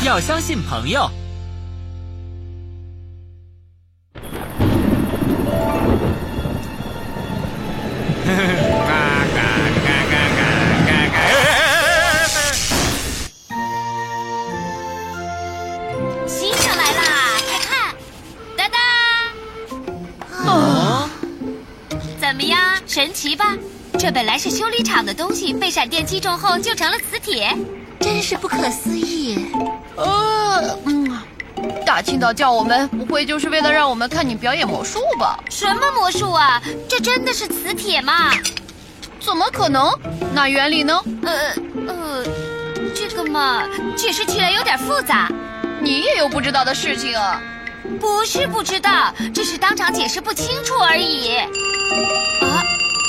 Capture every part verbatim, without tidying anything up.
要相信朋友。 新生来啦，快看，哒哒！ 哦， 怎么样，神奇吧？这本来是修理厂的东西，被闪电击中后就成了磁铁， 真是不可思议。 呃，嗯，大清早叫我们，不会就是为了让我们看你表演魔术吧？ 什么魔术啊？这真的是磁铁吗？ 怎么可能？那原理呢？ 呃呃，这个嘛，解释起来有点复杂。 你也有不知道的事情啊？ 不是不知道，只是当场解释不清楚而已。啊！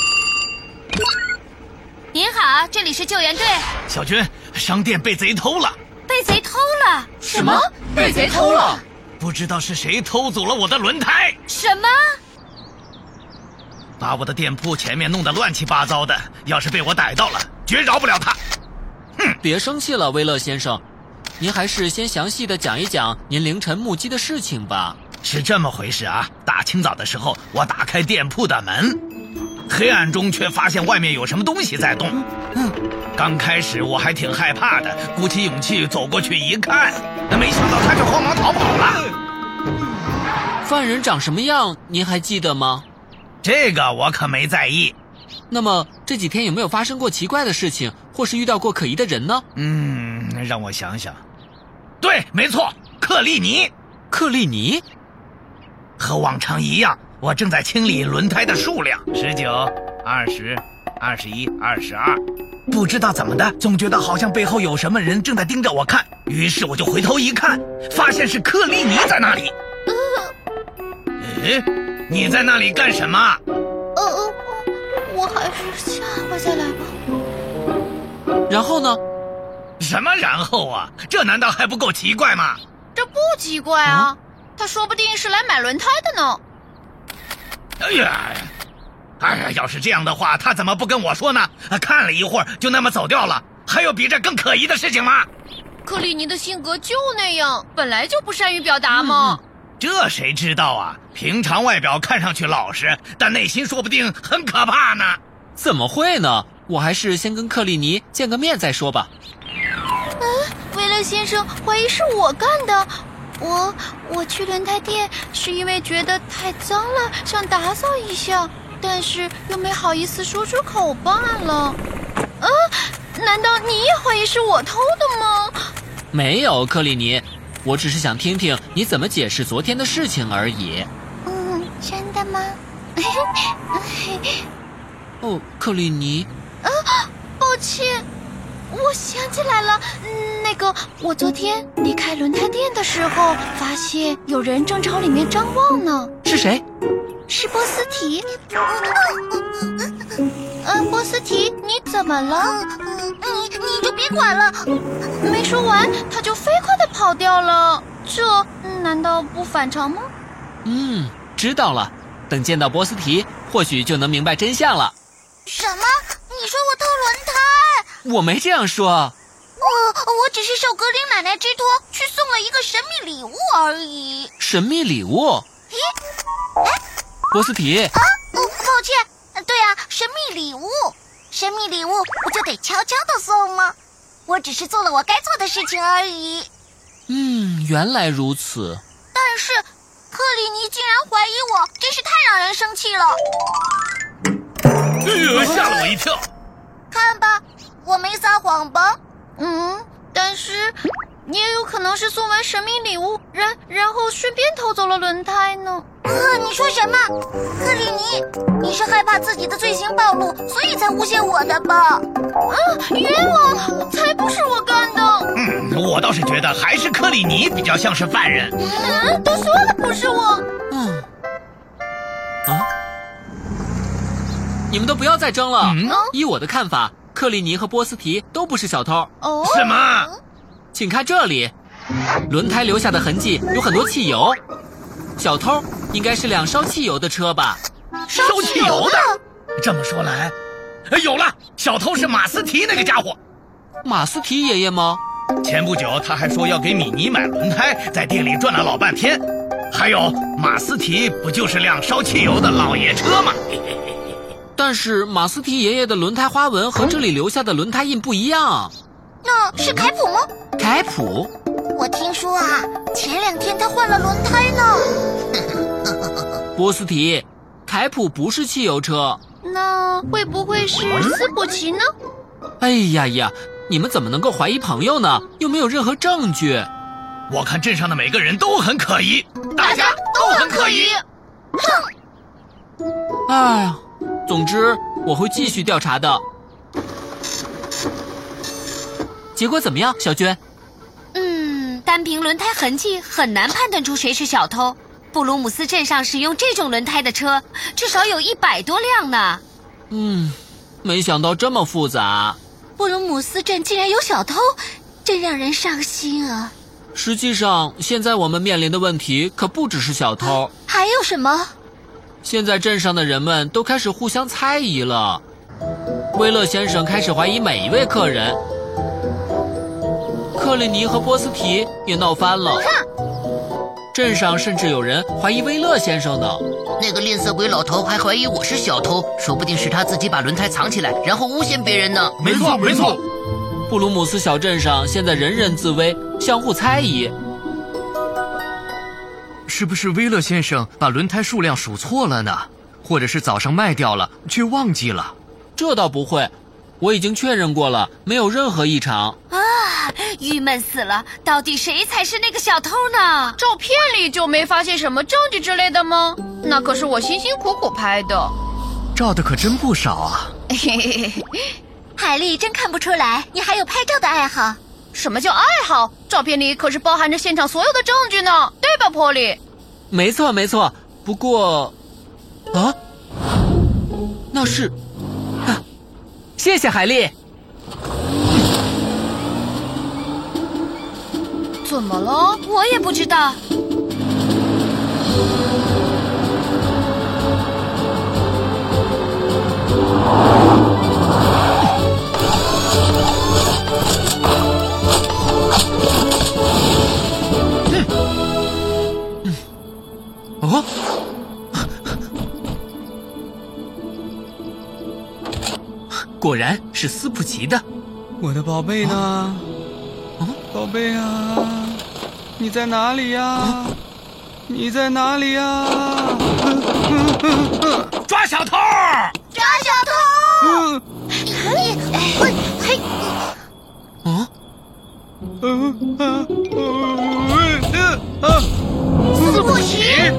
您好，这里是救援队。 小军，商店被贼偷了。 被贼偷了？ 什么？被贼偷了？ 不知道是谁偷走了我的轮胎。 什么？ 把我的店铺前面弄得乱七八糟的，要是被我逮到了，绝饶不了他。 哼，别生气了，威勒先生，您还是先详细的讲一讲您凌晨目击的事情吧。 是这么回事啊，大清早的时候，我打开店铺的门，黑暗中却发现外面有什么东西在动。嗯，刚开始我还挺害怕的，鼓起勇气走过去一看，没想到他就慌忙逃跑了。 犯人长什么样，您还记得吗？ 这个我可没在意。 那么这几天有没有发生过奇怪的事情，或是遇到过可疑的人呢？ 嗯，让我想想。对，没错，克利尼。 克利尼？ 和往常一样，我正在清理轮胎的数量，十九、二十、二十一、二十二。不知道怎么的，总觉得好像背后有什么人正在盯着我看，于是我就回头一看，发现是克利尼在那里。诶，你在那里干什么？ 呃呃，我还是下回再来吧。 然后呢？ 什么然后啊？这难道还不够奇怪吗？ 这不奇怪啊，嗯、他说不定是来买轮胎的呢。 哎呀，哎呀，要是这样的话，他怎么不跟我说呢？看了一会儿就那么走掉了，还有比这更可疑的事情吗？ 克利尼的性格就那样，本来就不善于表达嘛。 嗯这谁知道啊？平常外表看上去老实，但内心说不定很可怕呢。 怎么会呢？我还是先跟克利尼见个面再说吧。 嗯，威勒先生怀疑是我干的。我我去轮胎店是因为觉得太脏了，想打扫一下，但是又没好意思说出口罢了。啊，难道你也怀疑是我偷的吗？ 没有，克利尼。我只是想听听你怎么解释昨天的事情而已。 嗯，真的吗？ 哦，克利尼。 啊，抱歉，我想起来了，那个我昨天离开轮胎店的时候，发现有人正朝里面张望呢。 是谁？ 是波斯提。呃，波斯提，你怎么了？ 你你就别管了。 没说完，他就飞快地跑掉了。这难道不反常吗？ 嗯，知道了。等见到波斯提，或许就能明白真相了。 什么？你说我偷轮胎？ 我没这样说。 我我只是受格林奶奶之托，去送了一个神秘礼物而已。 神秘礼物？ 咦？哎， 波斯提。 啊，哦，抱歉。对啊，神秘礼物。神秘礼物不就得悄悄地送吗？我只是做了我该做的事情而已。 嗯，原来如此。 但是克里尼竟然怀疑我，真是太让人生气了。 哎呀，吓了我一跳。 看吧，我没撒谎吧？ 嗯，但是你也有可能是送完神秘礼物，然然后顺便偷走了轮胎呢。 呃，你说什么？克里尼，你是害怕自己的罪行暴露，所以才诬陷我的吧？ 啊，冤枉！才不是我干的。 嗯，我倒是觉得还是克里尼比较像是犯人。 嗯，都说了不是我。 嗯。啊！你们都不要再争了。 嗯、 依我的看法，克里尼和波斯提都不是小偷。 哦？ 什么？ 请看这里，轮胎留下的痕迹有很多汽油。小偷应该是辆烧汽油的车吧？ 烧汽油的？这么说来，有了，小偷是马斯提那个家伙。 马斯提爷爷吗？ 前不久他还说要给米妮买轮胎，在店里转了老半天。还有马斯提不就是辆烧汽油的老爷车吗？ 但是马斯提爷爷的轮胎花纹和这里留下的轮胎印不一样。 那是凯普吗？ 凯普？ 我听说啊，前两天他换了轮胎呢。 波斯提，凯普不是汽油车。 那会不会是斯普奇呢？ 哎呀呀，你们怎么能够怀疑朋友呢？又没有任何证据。 我看镇上的每个人都很可疑， 大家都很可疑。 哼！哎呀，总之我会继续调查的。结果怎么样，小娟？ 嗯，单凭轮胎痕迹很难判断出谁是小偷。布鲁姆斯镇上使用这种轮胎的车至少有一百多辆呢。 嗯，没想到这么复杂。 布鲁姆斯镇竟然有小偷，真让人伤心啊。 实际上，现在我们面临的问题可不只是小偷， 还有什么？ 现在镇上的人们都开始互相猜疑了。威勒先生开始怀疑每一位客人，克里尼和波斯提也闹翻了。镇上甚至有人怀疑威勒先生呢。 那个吝啬鬼老头还怀疑我是小偷，说不定是他自己把轮胎藏起来，然后诬陷别人呢。 没错，没错。 布鲁姆斯小镇上现在人人自危，相互猜疑。 是不是威勒先生把轮胎数量数错了呢？或者是早上卖掉了，却忘记了？ 这倒不会，我已经确认过了，没有任何异常。 啊，郁闷死了！到底谁才是那个小偷呢？ 照片里就没发现什么证据之类的吗？那可是我辛辛苦苦拍的， 照的可真不少啊。 海莉真看不出来，你还有拍照的爱好。 什么叫爱好？照片里可是包含着现场所有的证据呢，对吧，波利？ 没错，没错。不过，啊，那是，啊，谢谢海莉。 怎么了？ 我也不知道。 哦，果然是斯普奇的。 我的宝贝呢？ 啊， 宝贝啊，你在哪里呀？啊、你在哪里呀？ 抓小偷！ 抓小偷！ 嗯， 嘿，嘿， 啊， 嗯啊啊！ 斯普奇！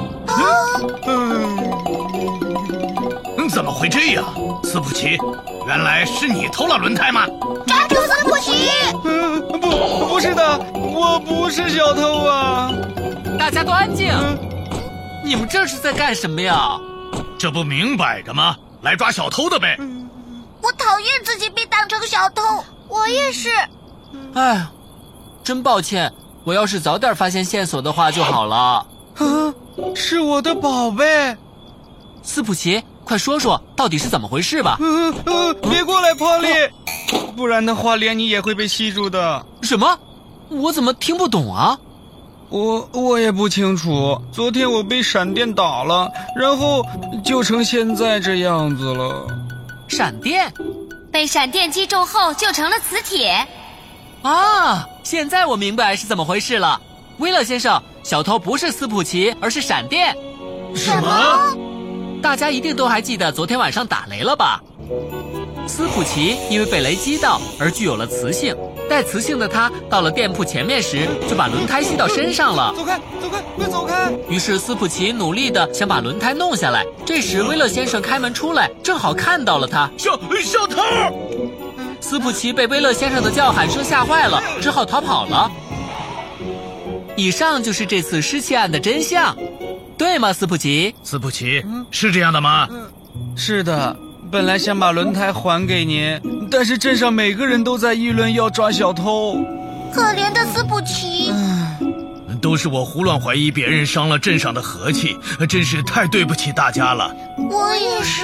嗯，怎么会这样？斯普奇，原来是你偷了轮胎吗？ 抓住斯普奇！ 嗯，不，不是的，我不是小偷啊！ 大家都安静！你们这是在干什么呀？ 这不明摆着吗？来抓小偷的呗！ 我讨厌自己被当成小偷， 我也是。 哎，真抱歉，我要是早点发现线索的话就好了。 啊，是我的宝贝！ 斯普奇，快说说到底是怎么回事吧？ 嗯嗯，别过来，波利，不然的话连你也会被吸住的。 什么？我怎么听不懂啊？ 我我也不清楚。昨天我被闪电打了，然后就成现在这样子了。 闪电？ 被闪电击中后就成了磁铁。 啊，现在我明白是怎么回事了。威勒先生，小偷不是斯普奇，而是闪电。 什么？ 大家一定都还记得昨天晚上打雷了吧？斯普奇因为被雷击到而具有了磁性，带磁性的他到了店铺前面时就把轮胎吸到身上了。 走开，走开，快走开！ 于是斯普奇努力地想把轮胎弄下来。这时威勒先生开门出来，正好看到了他。 小小偷！ 斯普奇被威勒先生的叫喊声吓坏了，只好逃跑了。以上就是这次失窃案的真相，对吗，斯普奇？ 斯普奇，是这样的吗？ 是的，本来想把轮胎还给您，但是镇上每个人都在议论要抓小偷。 可怜的斯普奇。 都是我胡乱怀疑别人，伤了镇上的和气，真是太对不起大家了。 我也是，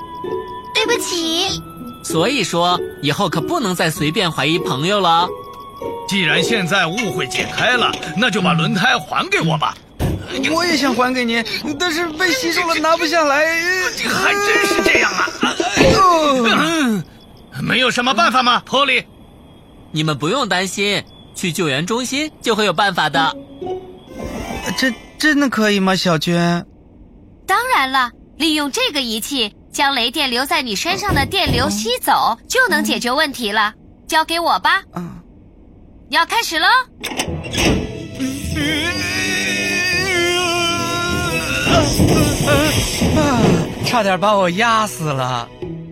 对不起。 所以说，以后可不能再随便怀疑朋友了。 既然现在误会解开了，那就把轮胎还给我吧。 我也想还给您，但是被吸住了，拿不下来。 还真是这样啊！ 哦、 没有什么办法吗，波利？ 你们不用担心，去救援中心就会有办法的。 这真的可以吗，小娟？ 当然了，利用这个仪器将雷电留在你身上的电流吸走，就能解决问题了。交给我吧。 嗯， 要开始喽。 啊！差点把我压死了。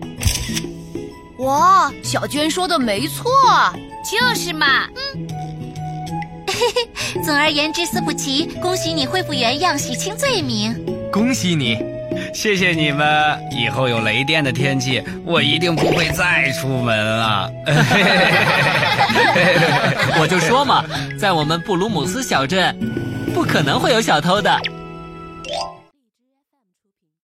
哇，小娟说的没错， 就是嘛。 嗯，总而言之，斯普奇，恭喜你恢复原样，洗清罪名。 恭喜你， 谢谢你们。以后有雷电的天气，我一定不会再出门了。 我就说嘛，在我们布鲁姆斯小镇，不可能会有小偷的。